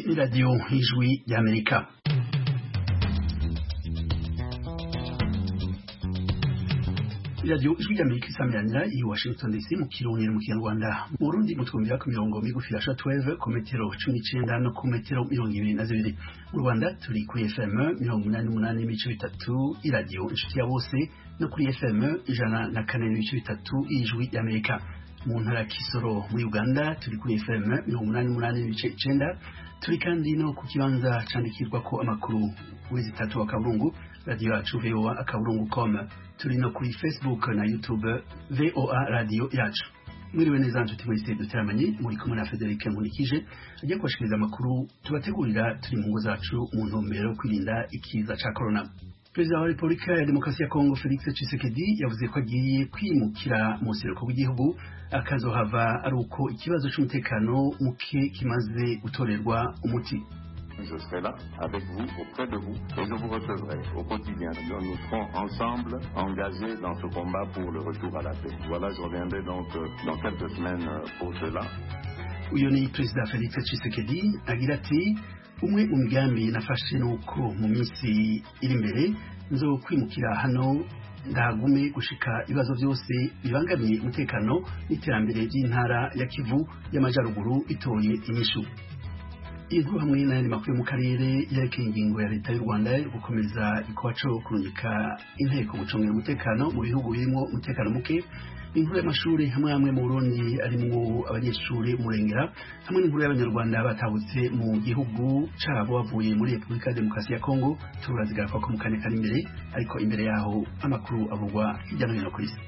ni radio Ijwi y'Amerika. Radio Ijwi y'Amerika isamirana i Washington DC mu Kirundi mu Kinyarwanda. Mu Burundi mutwumvira ku mirongo migufi ya shortwave ku metero 19 no ku metero 22. Mu Rwanda turi kuri FM 88.3 iradio inshuti ya bose no kuri FM 104.3 Ijwi y'Amerika. Mu ntara Kisoro muri Uganda turi kuri FM 88.9 turi kandi no ku kibanza candikirwa ko amakuru wezi 3 wa Kaburungu radio yacu VOA akaburungu.com. Turi no kuri Facebook na YouTube VOA radio yacu. Mwiriwe neza nshuti mwese dutaramanye muri kumwe na Frederic Nkulikije agiye kubashikiriza amakuru tubategurira turi mu ngo zacu mu ntumbero kwirinda ikiza ca corona. Perezida wa Repubulika ya Demokarasi ya Kongo Felix Tshisekedi yavuze ko agiye kwimukira mu seruko w'igihugu akazohava ari uko ikibazo c'umutekano muke kimaze gutorerwa umuti. Je serai là avec vous, auprès de vous, et je vous recevrai au quotidien. Nous serons ensemble engagés dans ce combat pour le retour à la paix. Voilà, je reviendrai donc dans quelques semaines pour cela. Uyo ni Perezida Felix Tshisekedi agira ati umwe mu migambi nafashe nuko mu minsi iri imbere nzo kwimukira hano ndagume gushika ibibazo byose bibangamiye umutekano n'iterambere ry'intara ya Kivu y'Amajyaruguru itoye inyishu. Inkuru hamwe n'ayandi makuru mu karere yerekeye ingingo ya leta y'u Rwanda gukomeza ikoco kurungika inteko gucungira umutekano mu bihugu birimo umutekano muke. Inkuru y'amashuri hamwe mu Burundi arimwo abanyeshuri murengera hamwe n'inkuru y'abanyarwanda batahutse mu gihugu cabo bavuye muri Repubulika ya Demokarasi ya Kongo turazigaruka ko mu kanya kari imbere, ariko imbere yaho amakuru avugwa hirya no hino ku isi.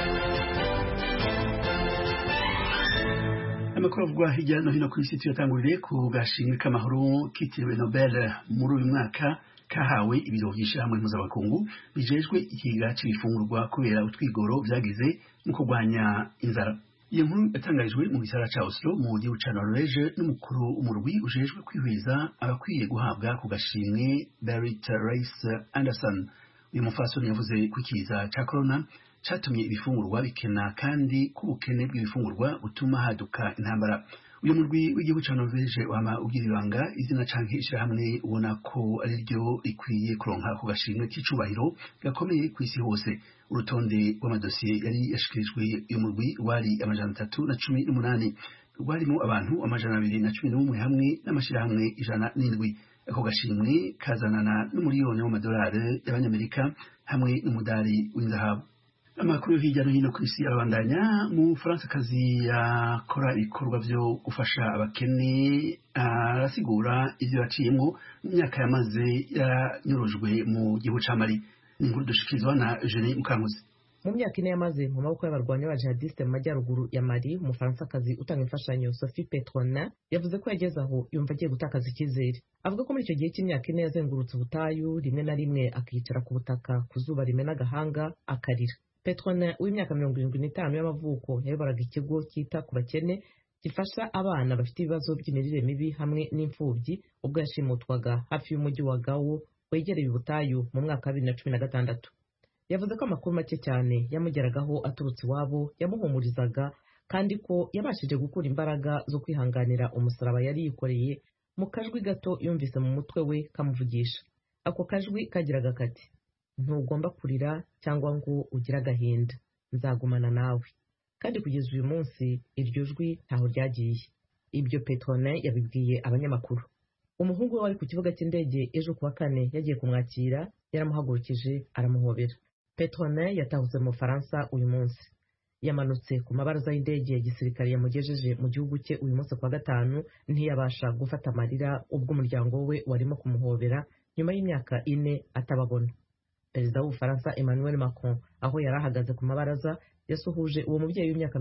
Amakuru avugwa hirya no hino ku isi tuyatangurire ku gashimwe k'amahoro kitiriwe Nobel muri uyu mwaka kahawe ibiro vy'ishirahamwe mpuzamakungu bijejwe ikiga c'ibifungurwa kubera utwigoro vyagize mu kurwanya inzara. Iyo nkuru yatangarijwe mu gisara ca Oslo mu gihugu ca Norvege n'umukuru umurwi ujejwe kwihweza abakwiye guhabwa ku gashimwe Berit Reiss-Andersen. Uyu mufasoni yavuze ko ikiza ca corona catumye ibifungurwa bikena kandi ko ubukene bw'ibifungurwa butuma haduka intambara. Uyu murwi w'igihugu ca Norvege wama ugira ibanga izina canke ishirahamwe ubona ko ari ryo rikwiye kuronka ku gashimwe k'icubahiro gakomeye kw'isi hose. Urutonde rw'amadosiye yari yashikirijwe uyu murwi wari 318 rwarimo abantu 211 hamwe n'amashirahamwe 107. Ako gashimwe kazanana n'umuriyoni w'amadolari y'abanyamerika hamwe n'umudari w'inzahabu. Amakuru hirya no hino ku isi abandanya. Mu Faransakazi yakora ibikorwa vyo gufasha abakene arasigura ivyo yaciyemwo mu myaka yamaze yanyurujwe mu gihugu ca Mali. Ni inkuru dushikirizwa na Eugenie Mukankuzi. Mu myaka ine yamaze mu maboko y'abarwanyi b'abajihadiste mu majyaruguru ya Mali, Umufaransakazi utanga imfashanyo Sophie Petronin yavuze ko yageze aho yumva agiye gutakaza icyizere. Avuga ko muri icyo gihe cy'imyaka ine yazengurutse ubutayu, rimwe na rimwe akicara ku butaka ku zuba rimena agahanga akarira. Petronin w'imyaka 75 y'amavuko yayoboraga ikigo cyita ku bakene gifasha abana bafite ibibazo by'imirire mibi hamwe n'imfubyi ubwo yashimutwaga hafi y'umujyi wa Gao wegereye ubutayu mu mwaka wa 2016. Yavuze ko amakuru make cyane yamugeragaho aturutse iwabo yamuhumurizaga kandi ko yabashije gukura imbaraga zo kwihanganira umusaraba yari yikoreye mu kajwi gato yumvise mu mutwe we kamuvugisha. Ako kajwi kagiraga kati: ntugomba kurira cyangwa ngo ugire agahinda, nzagumana nawe. Kandi kugeza uyu munsi iryo jwi ntaho ryagiye. Ibyo Petronin yabibwiye abanyamakuru. Umuhungu we wari ku kibuga cy'indege ejo kuwa kane yagiye kumwakira, yaramuhagurukije aramuhobera. Petronin yatahutse mu Faransa uyu munsi. Yamanutse ku mabaraza y'indege ya gisirikare yamugejeje mu gihugu cye uyu munsi kwa gatanu, ntiyabasha gufata amarira ubwo umuryango we warimo kumuhobera nyuma y'imyaka ine atababona. Perezida w'Ubufaransa Emmanuel Macron aho yari ahagaze ku mabaraza yasuhuje uwo mubyeyi w'imyaka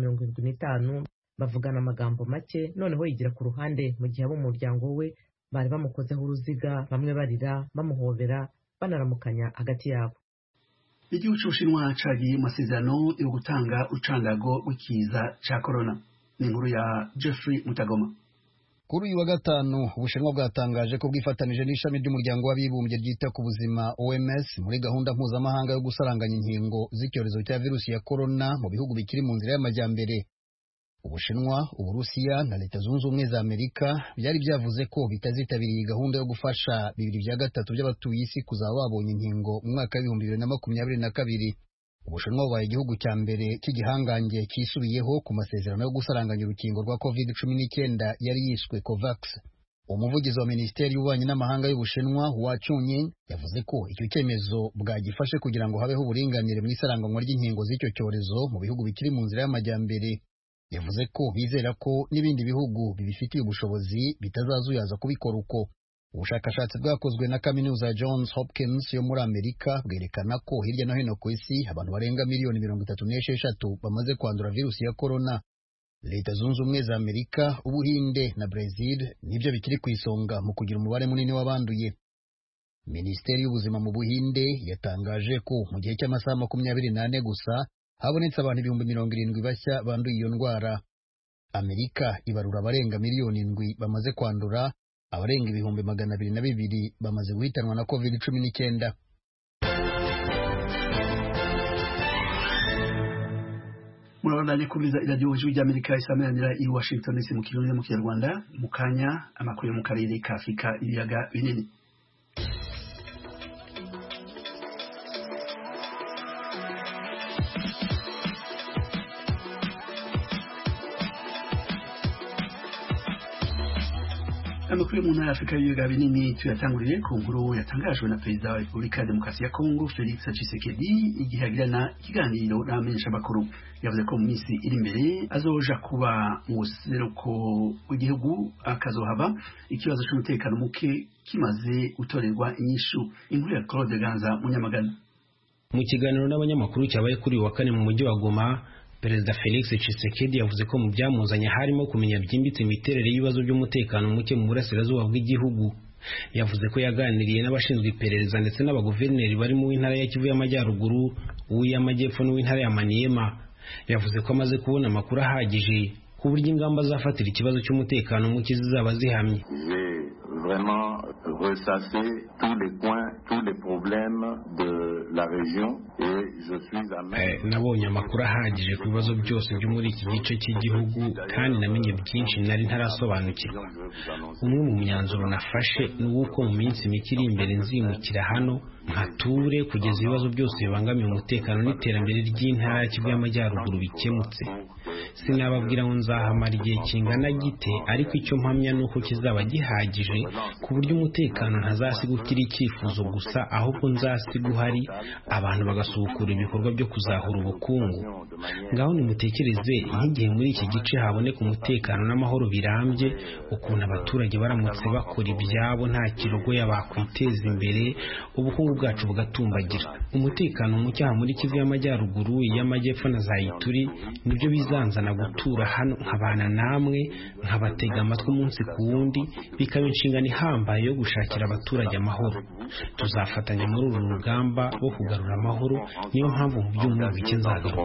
75 bavugana amagambo make, noneho yigira ku ruhande mu gihe abo mu muryango we bari bamukozeho uruziga, bamwe barira bamuhobera banaramukanya hagati yabo. Igihugu c'Ubushinwa cagiye mu masezerano yo gutanga urucandago rw'ikiza ca corona. Ni inkuru ya Jeffrey Mutagoma. Kuri uyu wa gatanu Ubushinwa bwatangaje ko bwifatanije n'ishami ry'umuryango w'abibumbye ryita ku buzima OMS muri gahunda mpuzamahanga yo gusaranganya inkingo z'icyorezo cya virusi ya corona mu bihugu bikiri mu nzira y'amajyambere. Ubushinwa, Uburusiya na Leta Zunze Ubumwe za Amerika byari byavuze ko bitazitabiriye gahunda yo gufasha 2/3 by'abatuye isi kuzaba babonye inkingo mu mwaka wa 2022. Ubushinwa bubaye igihugu cya mbere cy'igihangange cyisubiyeho ku masezerano yo gusaranganya urukingo rwa COVID-19 yari yiswe COVAX. Umuvugizi wa Minisiteri y'Ububanyi n'Amahanga y'Ubushinwa, Hua Chunying, yavuze ko icyo cyemezo bwagifashe kugira ngo habeho uburinganire mu isaranganywa ry'inkingo z'icyo cyorezo mu bihugu bikiri mu nzira y'amajyambere. Yavuze ko bizera ko n'ibindi bihugu bibifitiye ubushobozi bitazazuyaza kubikora uko. Ubushakashatsi bwakozwe na kaminuza ya Johns Hopkins yo muri Amerika bwerekana ko hirya no hino ku isi abantu barenga miliyoni 36 bamaze kwandura virusi ya corona. Leta Zunze Ubumwe za Amerika, Ubuhinde na Brazil nibyo bikiri ku isonga mu kugira umubare munini w'abanduye. Minisiteri y'Ubuzima mu Buhinde yatangaje ko mu gihe cy'amasaha 24 gusa habonetse abantu 70,000 bashya banduye iyo ndwara. Amerika ibarura abarenga miliyoni 7 bamaze kwandura, abarenga 200,200 bamaze guhitanwa na COVID-19. Murabandanye kumviza iradiyo ijwi ry'Amerika isameranira i Washington DC mu Kirundi no mu Kinyarwanda. Mu kanya amakuru yo mu karere ka Afurika ibiyaga binini. Amakuru yo mu ntara y'Afurika y'ibiyaga binini tuyatanguriye ku nkuru yatangajwe na Perezida wa Repubulika ya Demokarasi ya Kongo Felix Tshisekedi igihe agirana ikiganiro n'abamenyeshamakuru. Yavuze ko mu minsi iri imbere azoja kuba mu buseruko w'igihugu akazohaba ikibazo cy'umutekano muke kimaze gutorerwa inyishu. Inkuru ya Claude Ganza Munyamagana. Mu kiganiro n'abanyamakuru cyabaye kuri wa kane mu mujyi wa Goma, Perezida Felix Tshisekedi yavuze ko mu byamuzanye harimo kumenya byimbitse imiterere y'ibibazo by'umutekano muke mu burasirazuba bw'igihugu. Yavuze ko yaganiriye n'abashinzwe iperereza ndetse n'abaguverineri bari mu ntara ya Kivu y'Amajyaruguru, uw'Amajyepfo n'uw'intara ya Maniema. Yavuze ko amaze kubona amakuru ahagije ku buryo ingamba zafatira ikibazo cy'umutekano muke zizaba zihamye. Vraiment ressasser tous les points, tous les problèmes de la région et je suis amené. Nabonye amakuru ahagije ku bibazo byose byo muri iki gice cy'igihugu kandi namenye byinshi nari ntarasobanukirwa. Umwe mu myanzuro nafashe ni uko mu minsi mike iri imbere nzimukira hano nkature kugeza ibibazo byose bibangamiye umutekano n'iterambere ry'intara ya Kivu y'Amajyaruguru bikemutse. Sinababwira ngo nzahamara igihe kingana gite, ariko icyo mpamya ni uko kizaba gihagije ku buryo umutekano ntazasiga ukiri icyifuzo gusa, ahubwo nzasiga uhari abantu bagasubukura ibikorwa byo kuzahura ubukungu. Ngaho nimutekereze nk'igihe muri iki gice haboneka umutekano n'amahoro birambye, ukuntu abaturage baramutse bakora ibyabo nta kirogoya bakwiteza imbere, ubukungu bwacu bugatumbagira. Umutekano muke muri Kivu y'Amajyaruguru, y'Amajyepfo na za Ituri nibyo bizanzana gutura hano nkabana namwe, nkabatega amatwi umunsi ku wundi, bikaba inshingano ihambaye yo gushakira abaturage amahoro. Tuzafatanya muri uru rugamba rwo kugarura amahoro, niyo mpamvu mu byumweru bike nzagaruka.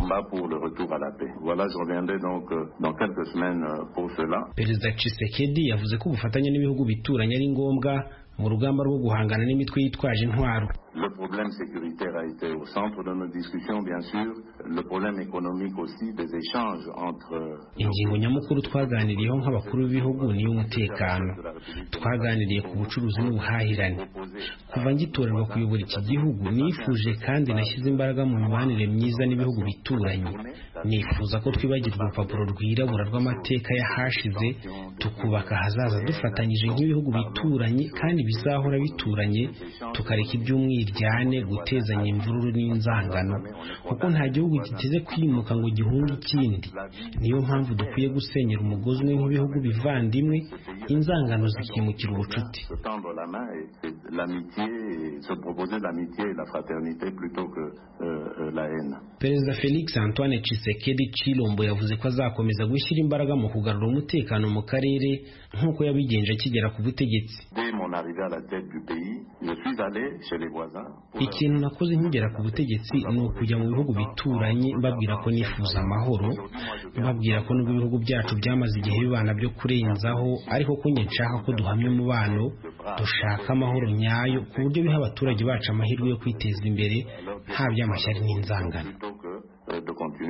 Perezida Tshisekedi yavuze ko ubufatanye n'ibihugu bituranye ari ngombwa mu rugamba rwo guhangana n'imitwe yitwaje intwaro. Le problème sécuritaire a été au centre de nos discussions, bien sûr. Le problème économique aussi, des échanges entre... Ingingo nyamukuru twaganiriyeho nk'abakuru b'ibihugu ni umutekano. Twaganiriye ku bucuruzi n'ubuhahirane. Kuva ngitorerwa kuyobora iki gihugu, nifuje kandi nashyize imbaraga mu mibanire myiza n'ibihugu bituranye. Nifuza ko twibagirwa urupapuro rwirabura rw'amateka yahashize, tukubaka ahazaza dufatanyije nk'ibihugu bituranye kandi bizahora bituranye, tukareka iby'umwiryane, gutezanya imvururu n'inzangano, kuko nta gihugu giteze kwimuka ngo gihunge ikindi. Niyo mpamvu dukwiye gusenyera umugozi umwe nk'ibihugu bivandimwe, inzangano zikimukira ubucuti. Perezida Felix Antoine Tshisekedi Tshilombo yavuze ko azakomeza gushyira imbaraga mu kugarura umutekano mu karere nk'uko yabigenje akigera ku butegetsi. Ikintu nakoze nkigera ku butegetsi ni ukujya mu bihugu bituranye mbabwira ko nifuza amahoro, mbabwira ko nubwo ibihugu byacu byamaze igihe bibana byo kurenzaho, ariko ko njye nshaka ko duhamya umubano, dushaka amahoro nyayo ku buryo biha abaturage bacu amahirwe yo kwiteza imbere nta by'amashyari n'inzangano. De continuer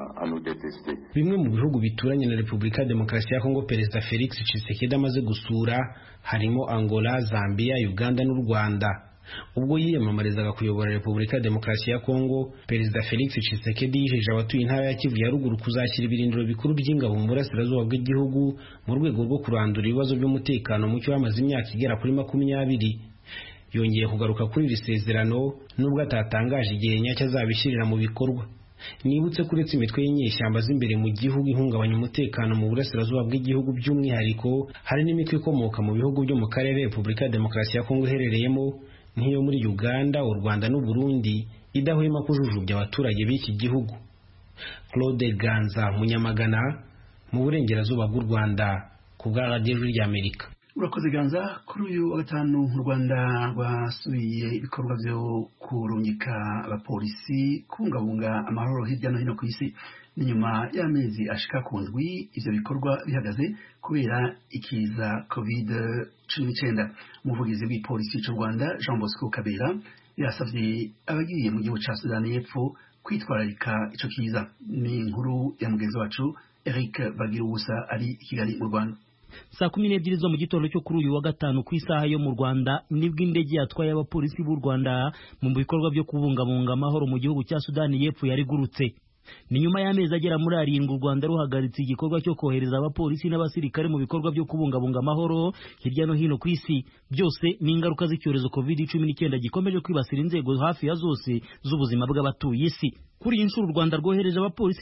à nous détester. Bimwe mu bihugu bituranye na Repubulika ya Demokarasi ya Kongo Perezida Felix Tshisekedi amaze gusura harimo Angola, Zambia, Uganda n'u Rwanda. Ubwo yiyamamarizaga kuyobora Repubulika ya Demokarasi ya Kongo, Perezida Felix Tshisekedi yijeje abatuye intara ya Kivu ya ruguru kuzashyira ibirindiro bikuru by'ingabo mu burasirazuba bw'igihugu mu rwego rwo kurandura ibibazo by'umutekano mucyo wamaze imyaka igera kuri 20. Yongeye kugaruka kuri iri sezerano nubwo atatangaje igihe nyacyo azabishyirira mu bikorwa. Nibutse kuretse imitwe y'inyeshyamba z'imbere mu gihugu ihungabanya umutekano mu burasirazuba bw'igihugu by'umwihariko hari n'imitwe ikomoka mu bihugu byo mu karere Repubulika ya Demokarasi ya Kongo iherereyemo nk'iyo muri Uganda, u Rwanda n'u Burundi idahwema kujujubya abaturage b'iki gihugu. Claude Ganza Munyamagana mu burengerazuba bw'u Rwanda ku bwa Radio y'Amerika. Urakoze Ganza. Kuri uyu wa gatanu u Rwanda rwasubiye ibikorwa byo kurungika abapolisi kubungabunga amahoro hirya no hino ku isi n'inyuma y'amezi ashika ku ndwi ivyo bikorwa bihagaze kubera ikiza COVID-19. Umuvugizi w'ipolisi cy'u Rwanda Jean Bosco Kabera yasavye abagiye mu gihugu ca Sudani y'Epfo kwitwararika ico kiza. Ni inkuru ya mugenzi wacu Eric Bagirubusa ari i Kigali mu Rwanda. Saa 12 zo mu gitondo cyo kuri uyu wa gatanu ku isaha yo mu Rwanda nibwo indege yatwaye abapolisi b'u Rwanda mu bikorwa byo kubungabunga amahoro mu gihugu cya Sudani y'Epfo yarigurutse. Ni nyuma y'amezi agera muri 7 u Rwanda ruhagaritse igikorwa cyo kohereza abapolisi n'abasirikare mu bikorwa byo kubungabunga amahoro hirya no hino ku isi. Byose ni ingaruka z'icyorezo COVID-19 gikomeje kwibasira inzego hafi ya zose z'ubuzima bw'abatuye isi. Kuri iyi nshuro u Rwanda rwohereje abapolisi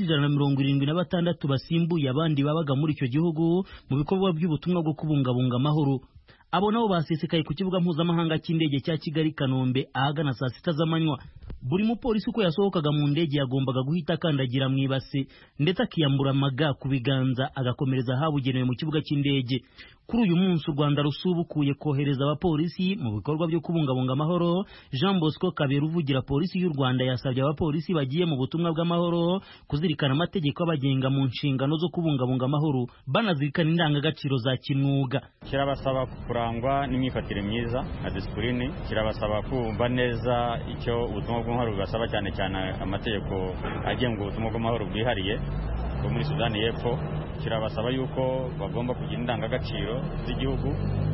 176 basimbuye abandi babaga muri icyo gihugu mu bikorwa by'ubutumwa bwo kubungabunga amahoro. Abo nabo basesekaye ku kibuga mpuzamahanga cy'indege cya Kigali Kanombe ahagana saa 6 z'amanywa. Buri mupolisi uko yasohokaga mu ndege yagombaga guhita akandagira mu ibase ndetse akiyambura amaga ku biganza agakomereza ahabugenewe mu kibuga cy'indege. Kuri uyu munsi u Rwanda rusubukuye kohereza abapolisi mu bikorwa byo kubungabunga amahoro. Jean Bosco Kabera uvugira polisi y'u Rwanda yasabye abapolisi bagiye mu butumwa bw'amahoro kuzirikana amategeko abagenga mu nshingano zo kubungabunga amahoro banazirikana indangagaciro za kimwuga. Kirabasaba kurangwa n'imyifatire myiza na discipline, kirabasaba kumva neza icyo ubutumwa bw'amahoro bubasaba, cyane cyane amategeko agenga ubutumwa bw'amahoro bwihariye bwo muri Sudani y'Epfo. Kirabasaba yuko bagomba kugira indangagaciro z'igihugu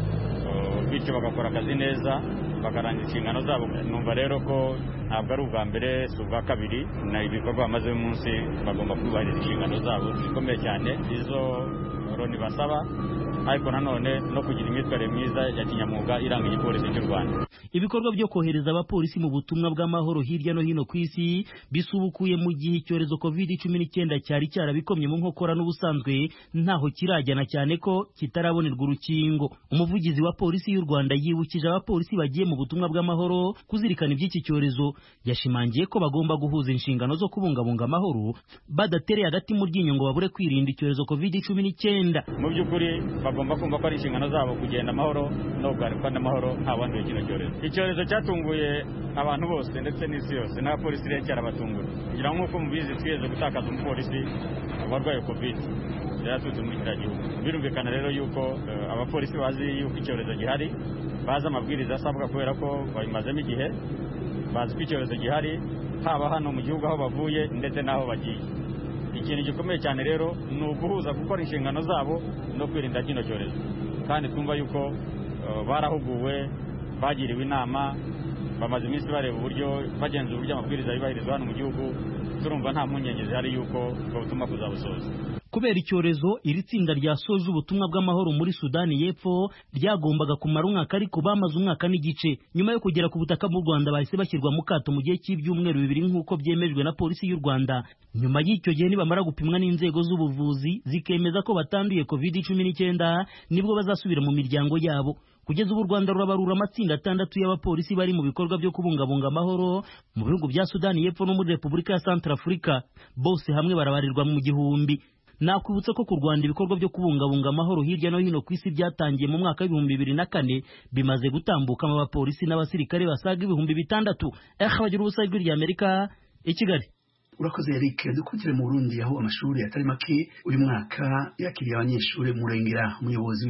bityo bagakora akazi neza bakarangiza inshingano zabo. Numva rero ko ntabwo ari ubwa mbere si ubwa kabiri, na ibikorwa bamaze umunsi bagomba kubahiriza inshingano zabo zikomeye cyane izo Loni basaba, ariko nanone no kugira imyitwarire myiza ya kinyamwuga iranga igipolisi cy'u Rwanda. Ibikorwa byo kohereza abapolisi mu butumwa bw'amahoro hirya no hino ku isi bisubukuye mu gihe icyorezo COVID-19 cyari cyarabikomye mu nkokora n'ubusanzwe ntaho kirajyana, cyane ko kitarabonerwa urukingo. Umuvugizi wa polisi y'u Rwanda yibukije abapolisi bagiye mu butumwa bw'amahoro kuzirikana iby'iki cyorezo. Yashimangiye ko bagomba guhuza inshingano zo kubungabunga amahoro badatereye hagati mu ryinyo ngo babure kwirinda icyorezo COVID-19. Mu by'ukuri bagomba kumva ko ari inshingano zabo kugenda amahoro no kugarukwa n'amahoro nta wanduye kino cyorezo. Icyorezo cyatunguye abantu bose ndetse n'isi yose, n'abapolisi rero cyarabatunguye. Kugira ngo nk'uko mubizi twigeze gutakaza umupolisi warwaye COVID yaraturutse muri kiriya gihugu. Birumvikana rero yuko abapolisi bazi yuko icyorezo gihari, bazi amabwiriza asabwa kubera ko babimazemo igihe, bazi ko icyorezo gihari haba hano mu gihugu aho bavuye ndetse n'aho bagiye. Ikintu gikomeye cyane rero ni uguhuza gukora inshingano zabo no kwirinda kino cyorezo, kandi twumva yuko barahuguwe, bagiriwe inama, bamaze iminsi bareba uburyo bagenzura uburyo amabwiriza yubahirizwa hano mu gihugu. Turumva nta mpungenge zihari yuko ubutumwa kuzabusoza. Kubera icyorezo iri tsinda ryasoje ubutumwa bw'amahoro muri Sudani y'Epfo ryagombaga kumara umwaka, ariko bamaze umwaka n'igice. Nyuma yo kugera ku butaka bw'u Rwanda bahise bashyirwa mu kato mu gihe cy'ibyumweru 2 nk'uko byemejwe na polisi y'u Rwanda. Nyuma y'icyo gihe nibamara gupimwa n'inzego z'ubuvuzi zikemeza ko batanduye COVID-19 nibwo bazasubira mu miryango yabo. Kugeza ubu u Rwanda rurabarura amatsinda 6 y'abapolisi bari mu bikorwa byo kubungabunga amahoro mu bihugu bya Sudani y'Epfo no muri Repubulika ya Centrafrica. Bose hamwe barabarirwa mu gihumbi. Nakwibutsa ko ku Rwanda ibikorwa byo kubungabunga amahoro hirya no hino ku isi byatangiye mu mwaka wa 2004 bimaze gutambuka mu bapolisi n'abasirikare basaga 6,000. Bagira ubusa ijwi rya Amerika i Kigali. Urakoze Eric. Dukutire mu Burundi aho amashuri atari make uyu mwaka yakiriye abanyeshuri mu Rengera. Umuyobozi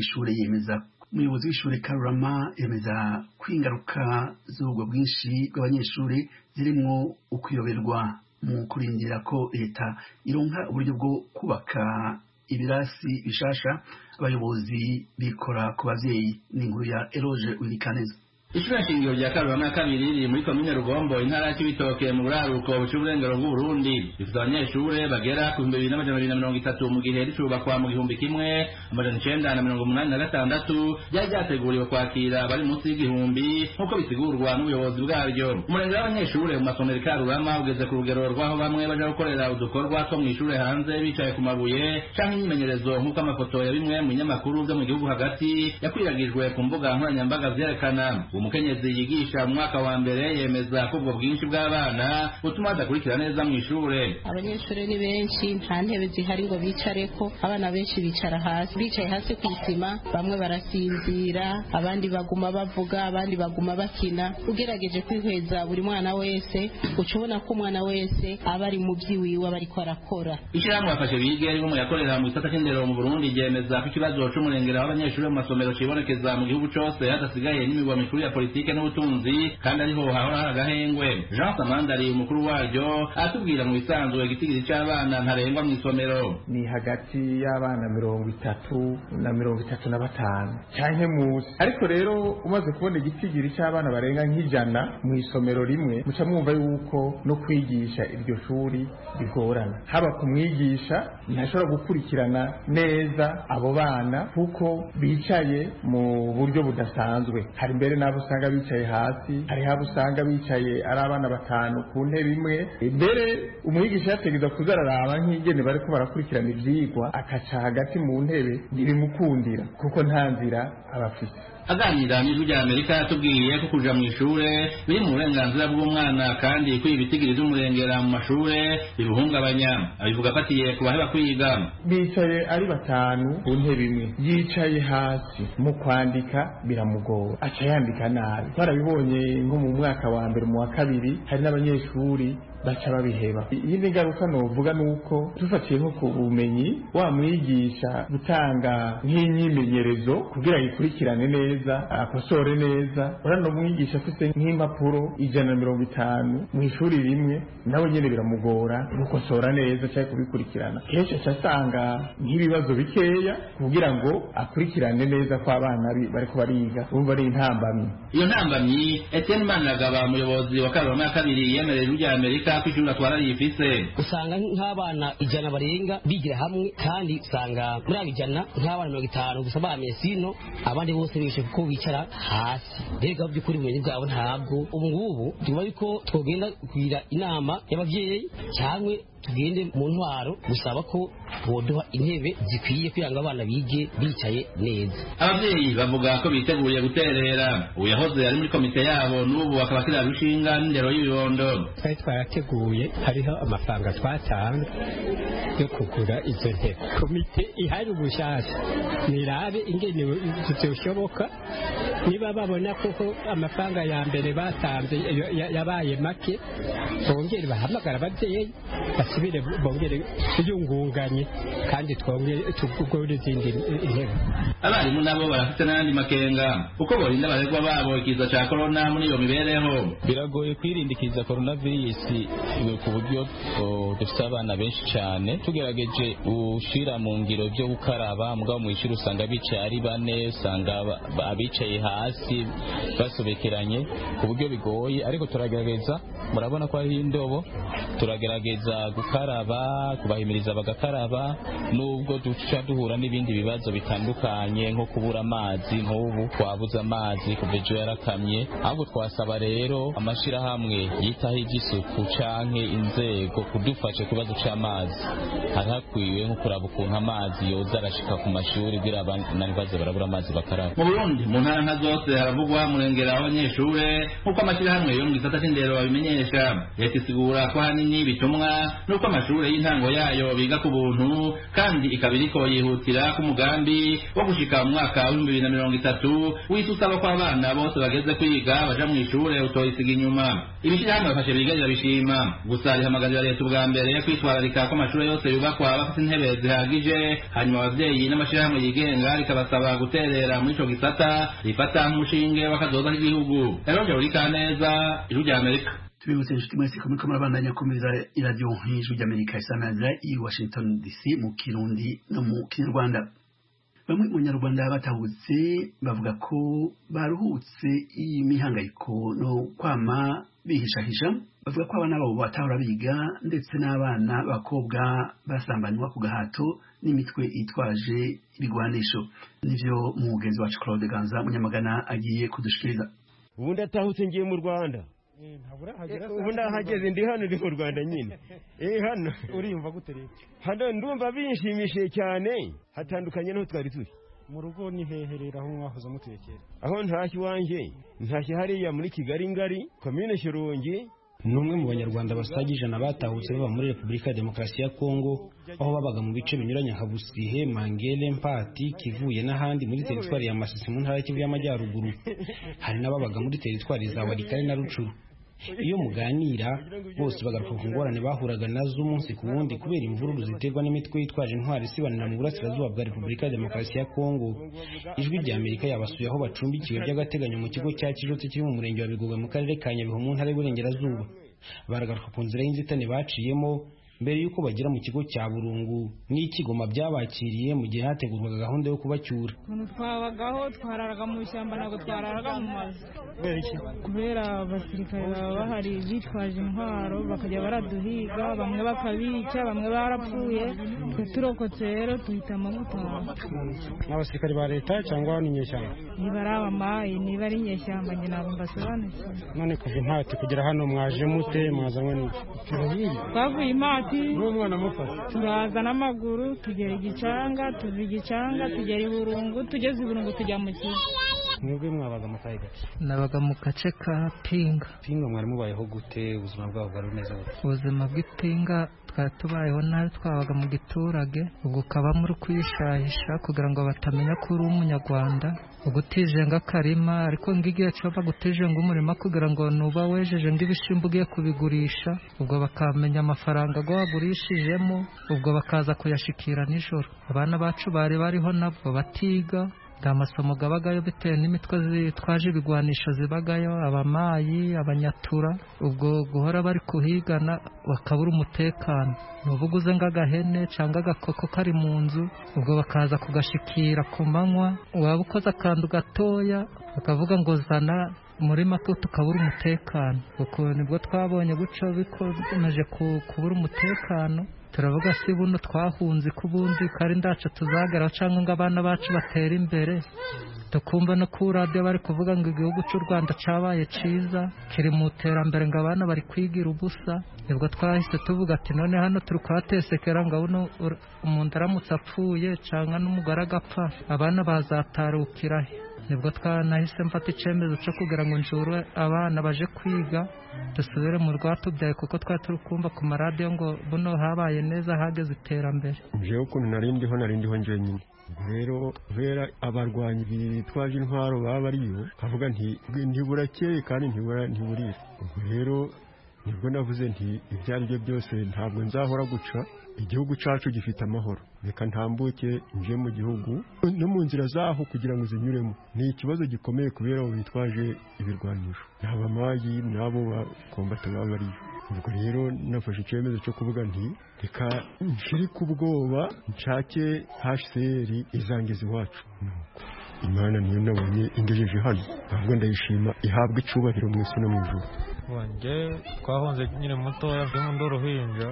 w'ishure Karurama yemeza kwingaruka z'ubwo bwinshi bw'abanyeshuri zirimo ukuyoberwa mu kurindira ko leta ironka uburyo bwo kubaka ibirasi bishasha abayobozi bikora ku bavyeyi. N'inkuru ya Eloge Wilikaneza. Ishure shingiro rya Karurama kabiri riri muri komine Rugombo intara ya Cibitoke mu buraruko bw'uburengero bw'Uburundi. Rifite abanyeshure bagera ku 2230 mu gihe ricubakwa mu 1986 ryari ryateguriwe kwakira bari munsi y'igihumbi nk'uko bisigurwa n'ubuyobozi bwaryo. Umurenge w'abanyeshure mu masomero Karurama ugeze ku rugero rw'aho bamwe baja gukorera udukorwa two mw'ishure hanze bicaye ku mabuye canke imyimenyerezo nk'uko amafoto ya bimwe mu binyamakuru vyo mu gihugu hagati yakwiragijwe ku mbuga nkoranyambaga vyerekana. Umukenyezi yigisha mu mwaka wa mbere yemeza ko ubwo bwinshi bw'abana butuma badakurikira neza mu ishure. Abanyeshure ni benshi, nta ntebe zihari ngo bicareko, abana benshi bicara hasi, bicaye hasi ku isima, bamwe barasinzira, abandi baguma bavuga, abandi baguma bakina. Ugerageje kwihweza buri mwana wese ucubona ko umwana wese aba ari mu vyiwiwe aba ariko arakora. Ishirahamwe Bafashe Bige ari mu yakorera mu gisata c'indero mu Burundi ryemeza ko ikibazo c'umurengera w'abanyeshure mu masomero cibonekeza mu gihugu cose hadasigaye n'imigwa mikuru ya politike n'ubutunzi kandi ariho hahora hari agahengwe. Jean Samandari umukuru waryo atubwira mu bisanzwe igitigiri c'abana ntarengwa mu isomero ni hagati y'abana 30 na 35 canke musi, ariko rero umaze kubona igitigiri c'abana barenga nk'ijana mu isomero rimwe muca mwumva yuko no kwigisha iryo shuri bigorana. Haba kumwigisha ntashobora gukurikirana neza abo bana kuko bicaye mu buryo budasanzwe. Hari mbere n'abo usanga bicaye hasi, hari abo usanga bicaye ari abana batanu ku ntebe imwe. Mbere umwigisha yategeza kuzararaba nk'igene bariko barakurikirana ivyigwa akaca hagati mu ntebe ntibimukundira kuko nta nzira abafise. Aganira n'ijwi rya Amerika yatubwiye ko kuja mu ishure biri mu burenganzira bw'umwana kandi kwiga ibitigiri vy'umurengera mu mashure bibuhungabanya. Abivuga afatiye ku baheba kwiga. Bicaye ari batanu ku ntebe imwe, yicaye hasi mu kwandika biramugora, aca yandika nabi. Twarabibonye nko mu mwaka wa mbere mu wa kabiri hari n'abanyeshuri baca babiheba. Iyindi ngaruka novuga nuko dufatiye nko ku bumenyi wa mwigisha gutanga nk'imyimenyerezo kugira yikurikirane neza akosore neza, urano mwigisha afite nk'impapuro 150 mu ishuri rimwe nawe nyene biramugora gukosora neza cyangwa kubikurikirana. Kenshi asanga nk'ibibazo bikeya kugira ngo akurikirane neza ko abana bariko bariga, urumva ari intambamyi. Iyo ntambamyi Etienne Maniragaba umuyobozi wa Karurama kabiri yemereye ijwi rya Amerika kwishuri atwara yifise. Usanga nk'abana 100 barenga bigira hamwe kandi usanga muri abijana nk'abana 50 gusa bamesino abandi bose bishe kuko bicara hasi. Rega by'ukuri ubumenyi bwabo ntabwo ubu ngubu tuba biko twogenda kugira inama y'abavyeyi cyangwa tugende mu ntwaro gusaba ko boduha intebe zikwiye kugira ngo abana bige bicaye neza. Abavyeyi bavuga ko biteguriye guterera. Uyahoze ari muri komite yabo n'ubu akaba kira rushinga n'indero y'ibibondo. Twari twarateguye hariho amafaranga twatanga yo kugura izo ntebe. Komite ihari ubushasha nirabe ingene zizoshoboka, niba babona koko amafaranga ya mbere batanze yabaye make bongere bahamagara abavyeyi basubire bongere yungunganye kandi twongere tugure izindi intebe. Abarimu nabo barafite n'andi makenga uko borinda abaregwa babo ikiza ca corona muri iyo mibereho. Biragoye kwirindikiza coronavirus ku buryo dufite abana benshi cyane. Tugerageje ushira mu ngiro byo gukaraba mugabo mu ishuri usanga bicaye ari bane, usanga abicaye hasi basobekeranye ku buryo bigoye, ariko turagerageza. Murabona ko ari indobo, turagerageza gukaraba, kubahimiriza bagakaraba, nubwo duca duhura n'ibindi bibazo bitandukanye nko kubura amazi. Nk'ubu twabuze amazi kuva ejo yarakamye, ahubwo twasaba rero amashirahamwe yitaho iby'isuku canke inzego kudufasha kubazo c'amazi. Hari hakwiwe nko kuraba ukuntu amazi yoza arashika ku mashuri kugira abana baze barabura amazi bakaraba. Mu Burundi mu ntara nka zose haravugwa murengera abanyeshure nk'uko amashirahamwe yo mu gisata c'indero babimenyesha. Leta isigura ko hanini bitumwa nuko amashure y'intango yayo biga ku buntu kandi ikabiriko yihutira ku mugambi wo gushika mu mwaka wa 2030 wisusaba ko abana bose bageze kwiga baja mu ishure utoyisiga inyuma. Ibishirahamwe Bafashe Bige bishima gusa rihamagarira leta ubwa mbere kwitwararika ko amashure yose yubakwa bafite intebe zihagije, hanyuma abavyeyi n'amashirahamwe yigenga rikabasaba guterera muri ico gisata rifata nk'umushinge w'akazoza k'igihugu. Eroje uri kaneza ijwi rya Amerika. tubibutse inshuti mwese ko muriko murabandanya kumviriza iradiyo nk'ijwi ry'Amerika isanganira i Washington DC mu Kirundi no mu Kinyarwanda. Bamwe mu Nyarwanda batahutse bavuga ko baruhutse imihangayiko no kwama bihishahisha, bavuga ko abana babo batahora biga ndetse n'abana bakobwa basambanywa ku gahato n'imitwe itwaje ibigwanisho. Nivyo umugenzi wacu Claude Ganza Munyamagana agiye kudushikiriza. Ubu ndatahutse ngiye mu Rwanda. Ubu ndahageze ndi hano ndi mu Rwanda nyine. Hano uriyumva gute rero? Hano ndumva binshimishije cyane, hatandukanye n'aho twari turi. Mu rugo ni heherera aho mwahoze mutekera? Aho ntashye wanje, ntashye hariya muri Kigali ngari, komine Shyorongi. Numwe mu banyarwanda basaga 100 batahutse baba muri Repubulika ya Demokarasi ya Kongo, aho babaga mu bice binyuranye nka Busihe, Mangele, Mpati, Kivuye n'ahandi muri teritwari ya Masisi mu ntara y'Kivu y'Amajyaruguru. Hari n'ababaga muri teritwari za Walikale na Rucuru. Iyo muganira bose bagaruka ku ngorane bahuraga nazo umunsi ku wundi kubera imvururu ziterwa n'imitwe yitwaje intwari isibanira mu burasirazuba bwa Repubulika ya Demokarasi ya Kongo. Ijwi rya Amerika yabasuye aho bacumbikiwe by'agateganyo mu kigo cya Kijotse kiri mu murenge wa Bigogwe mu karere ka Nyabihu mu ntara y'Iburengerazuba. Baragaruka ku nzira y'inzitane baciyemo mbere yuko bagera mu kigo cya Burungu n'Ikigoma byabakiriye mu gihe hategurwaga gahunda yo kubacyura. Twabagaho twararaga mu ishyamba ntabwo twararaga mu mazu. Kubera abasirikare baba bahari bitwaje intwaro bakajya baraduhiga, bamwe bakabica, bamwe barapfuye, twe turokotse rero tuhitamo gutaha. N'abasirikare ba leta cyangwa n'inyeshyamba? Niba ari abamayi, niba ari inyeshyamba njye ntabwo mbasobanukiwe. None kuva Impati kugera hano mwaje mute, mwazanywe n'iki? Twavuye Impati n'umwana mufata turaza n'amaguru tugera Igicanga, tuva Igicanga tugera i Burungu, tugeze i Burungu tujya mu kigo. Mwebwe mwabaga mu kahe gace? Nabaga mu gace ka Pinga. Pinga mwari mubayeho gute? Ubuzima bwabo bwari bumeze gute? Ubuzima bw'Ipinga twari tubayeho nabi, twabaga mu giturage, ubwo ukaba muri kwishahisha kugira ngo batamenya ko uri umunyarwanda, ugutije ng'akarima, ariko ng'igihe cyo bagutije ng'umurima kugira ngo nuba wejeje ng'ibishimbo ugiye kubigurisha, ubwo bakamenya amafaranga go wagurishijemo, ubwo bakaza kuyashikira nijoro. Abana bacu bari bariho nabwo batiga, amasomo gabagayo bitewe n'imitwe zitwaje ibigwanisho zibagayo, abamayi, abanyatura, ubwo guhora bari kuhigana bakabura umutekano. Nubuguze ng'agahene cyangwa agakoko kari mu nzu, ubwo bakaza kugashikira ku manywa, waba ukoze akantu gatoya bakavuga ngo zana muri make tukabura umutekano. Kuko nibwo twabonye guco bikomeje kubura umutekano, turavuga si buno twahunze kubundi kari ndaca tuzagera cyangwa ngo abana bacu batera imbere. Tukumva no ku radio bari kuvuga ngo igihugu cy'u Rwanda cabaye ciza kiri mu terambere ngo abana bari kwigira ubusa, nibwo twahise tuvuga ati none hano turi kwatesekera ngo uno umuntu aramutse apfuye cyangwa n'umugore agapfa abana bazatarukira he. Nibwo twanahise mfata icyemezo cyo kugira ngo njure abana baje kwiga dusubire mu rwatubyaye, kuko twari turi kumva ku maradiyo ngo buno habaye neza hageze iterambere. Jewe ukuntu narindiho nje nyine rero vera abarwanyi bitwaje intwaro baba bariyo kavuga nti ntiburakeye kandi ntiburira. Rero nibwo navuze nti ibyo ari byo byose ntabwo nzahora guca, igihugu cyacu gifite amahoro, reka ntambuke nje mu gihugu no mu nzira zaho kugira ngo zinyuremo. Ni ikibazo gikomeye kubera abo bitwaje ibirwanisho, n'abamayi n'abo bakombata baba bariyo. Ubwo rero nafashe icyemezo cyo kuvuga nti reka nshiri ku bwoba nshake HCR izangiza iwacu. Imana niyo nabonye ingejeje hano, ahubwo ndayishima, ihabwa icubahiro mu isi no mu ijuru. Wanjye twahunze nyine mutoya ndi mu uruhinja,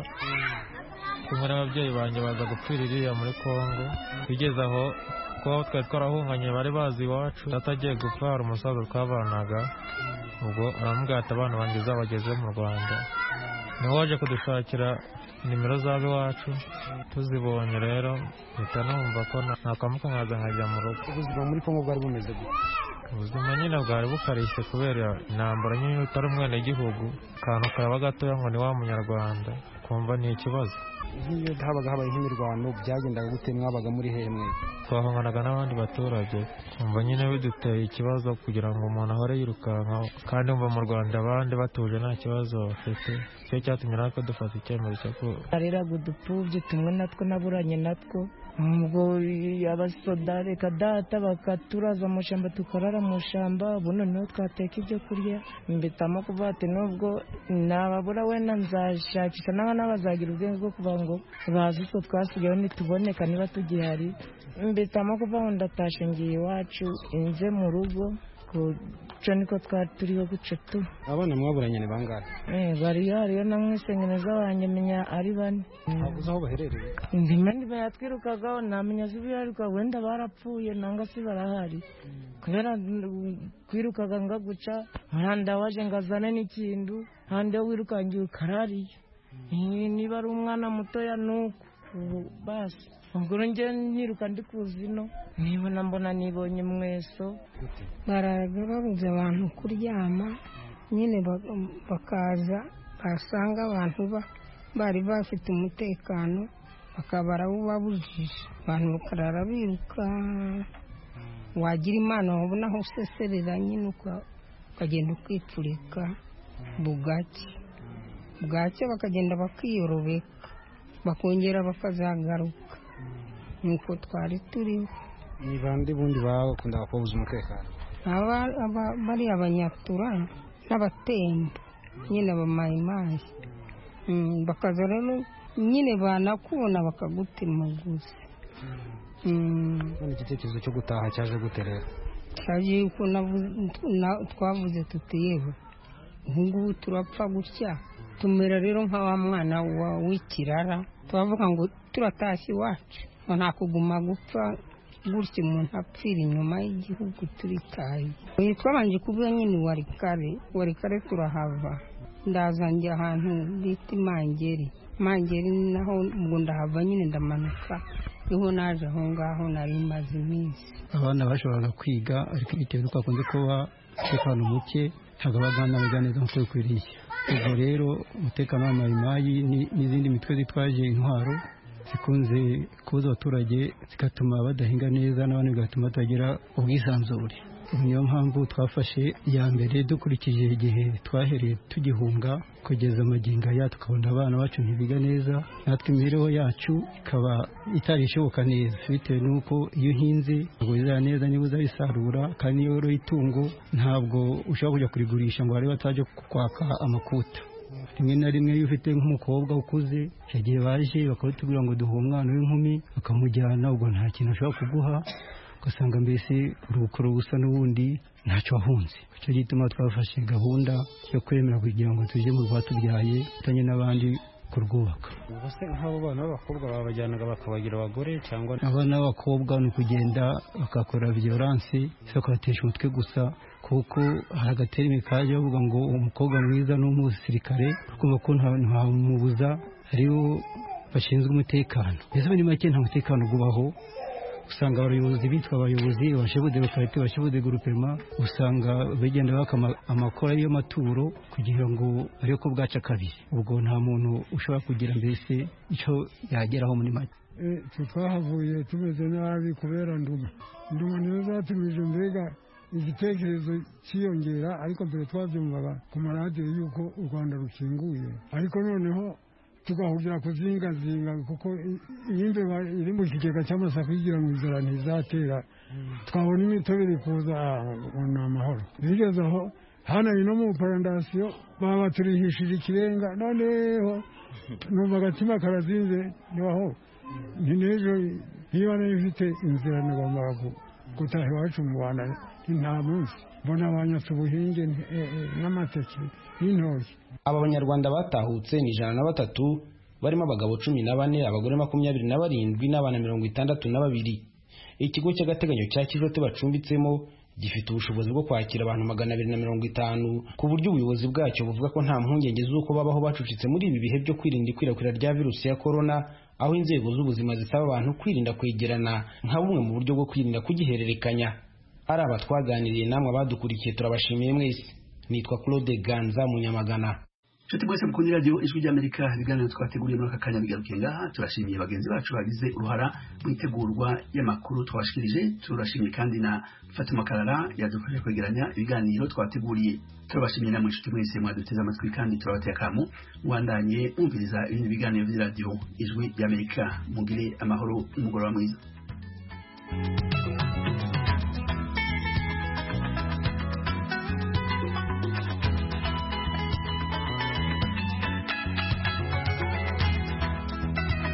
kumwe n'ababyeyi banjye baza gupfira iriya muri Kongo. Bigeze aho kuba twari twarahunganye bari bazi iwacu, atagiye gupfa hari umusaza twabanaga, ubwo aramubwira ati abana banjye uzabageze mu Rwanda. Niho waje kudushakira nimero z'abo iwacu, tuzibonye rero mpita numva ko nakamuka nkaza nkajya mu rugo. Ubuzima muri Kongo bwari bumeze gute? Ubuzima nyine bwari bukarishye kubera intambara nyine, utari umwenegihugu, akantu karaba gatoya ngo ni wa munyarwanda kumva ni ikibazo. Nk'iyo habaye nk'imirwano byagendaga gute? Mwabaga muri hehe mwe? Twahanganaga n'abandi baturage, kumva nyine biduteye ikibazo kugira ngo umuntu ahore yirukanka, kandi umva mu Rwanda abandi batuje nta kibazo bafite. cyo cyatumye natwe dufata icyemezo cyo ko areraga udupfubyi tumwe natwo naburanye natwo ubwo abasoda reka data bakaturaza mu shamba tukarara mu shamba ubu noneho twateka ibyo kurya mbitamo kuvuga ati nubwo nababura wenda nzashakisha n'abazagira ubwenge bwo kuvuga ngo bazi ko twasigayeho ntituboneka niba tugihari mbitamo kuvuga ngo ndatashe ngiye iwacu inze mu rugo kuco niko twari turiho guca tu abana mwaburanye ni bangahe bari hariyo na mwisengeneza wanjye menya ari bane ntavuze aho baherereye ndimenya yatwirukagaho namenya zibiharirwa wenda barapfuye nanga si barahari kubera kwirukaga nga guca muranda waje ngazane n'ikintu hande wirukangiye ukarariye niba ari umwana mutoya nuko basi ubwo njye ntiruka ndi kuzino nibona mbona nibonye mweso baraga babuze abantu kuryama nyine bakaza basanga abantu bari bafite umutekano bakaba barawubabujije abantu bakarara biruka wagira imana wabona aho useserera nyine ukagenda ukipfurika bwacye bakagenda bakiyorobeka bakongera bakazagaruka nuko twari turiho ni bande bundi bakunda kubuza umutekano bari abanyatura n'abatembo nyine abamayimayi bakaza rero nyine banakubona bakagutema gusa none igitekerezo cyo gutaha cyaje gute rero cyaje yuko twavuze tuti yewe ngubu turapfa gutya tumera rero nka wa mwana w'ikirara twavuga ngo turatashye iwacu nta kuguma gupfa gutya umuntu apfira inyuma y'igihugu turitaye twabanje kuvuga nyine wari kare turahava ndazanjye ahantu bita Mangeri naho ubwo ndahava nyine ndamanuka niho naje aho ngaho nari maze iminsi abana bashoboraga kwiga ariko bitewe n'uko hakunze kuba umutekano muke ntabwo abagana biga neza nk'uko bikwiriye ubwo rero umutekano w'amayimayi n'izindi mitwe zitwaje intwaro zikunze kubuza abaturage zigatuma badahinga neza n'abandi bigatuma batagira ubwisanzure niyo mpamvu twafashe iya mbere dukurikije igihe twahereye tugihunga kugeza amagingo aya tukabona abana bacu ntibiga neza natwe imibereho yacu ikaba itarishoboka neza bitewe n'uko iyo uhinze ntabwo bizera neza niba uzabisarura kandi iyo woroye itungo ntabwo ushobora kujya kurigurisha ngo barebe batajya kwaka amakuta rimwe na rimwe iyo ufite nk'umukobwa ukuze igihe baje bakabitubwira ngo duhe umwana w'inkumi bakamujyana ubwo nta kintu ashobora kuguha ugasanga mbese urukoro gusa n'ubundi ntacyo wahunze icyo gituma twafashe gahunda yo kwemera kugira ngo tujye mu rwatubyaye tutanye n'abandi kurwubaka ubuse nk'abo bana b'abakobwa babajyanaga bakabagira abagore cyangwa abana b'abakobwa ni ukugenda bagakora violence bakabatesha umutwe gusa kuko hagatera imikaje bavuga ngo umukobwa mwiza n'umusirikare kumva ko nta mubuza ariwo bashinzwe umutekano mbese muri make nta mutekano gubaho usanga abayobozi bitwa abayobozi bashebude bakarite bashebude groupement usanga bagenda baka amakora yo maturo kugira ngo ariyo ko bwaca kabiri ubwo nta muntu ushobora kugira mbese icyo yageraho muri make twahavuye tumeze nabi kubera nduma nizo zatumije mbega igitekerezo cyiyongera ariko mbere twabyumvaga ku maradiyo yuko u Rwanda rukinguye ariko noneho tugahurira kuzingazinga kuko iyi mbeba iri mu kigega cy'amasaka kugira ngo inzara ntizatera twabona imitobe iri kuza ni amahoro bigeze aho hano no mu parandasiyo baba turihishije ikirenga noneho numva agatima karazinze nibaho ni n'ejo niba nayo ifite inzira nagombaga gutaha iwacu mu Rwanda nta munsi mbona abanyatse ubuhinge n'amateke n'intoki aba banyarwanda batahutse ni 103 barimo abagabo 14 abagore 27 n'abana 62. Ikigo cy'agateganyo cya Kijote bacumbitsemo gifite ubushobozi bwo kwakira abantu 250 ku buryo ubuyobozi bwacyo buvuga ko nta mpungenge z'uko babaho bacucitse muri ibi bihe byo kwirinda ikwirakwira rya virusi ya corona, aho inzego z'ubuzima zisaba abantu kwirinda kwegerana nka bumwe mu buryo bwo kwirinda kugihererekanya. Ari aba twaganiriye namwe abadukurikiye turabashimiye mwese. Nitwa Claude Ganza Munyamagana. Nshuti mwese mukunda radio Ijwi ry'Amerika, ibiganiro twateguriye muri aka kanya bigarukiye ngaha. Turashimiye bagenzi bacu bagize uruhara mu itegurwa y'amakuru twashikirije. Turashimiye kandi na Fatima Karara yadufashe kwegeranya ibiganiro twateguriye. Turabashimiye namwe nshuti mwese mwaduteze amatwi, kandi turabateye akamu mwandanye mwumviriza ibindi biganiro vya radio Ijwi ry'Amerika. Mugire amahoro n'umugoroba mwiza.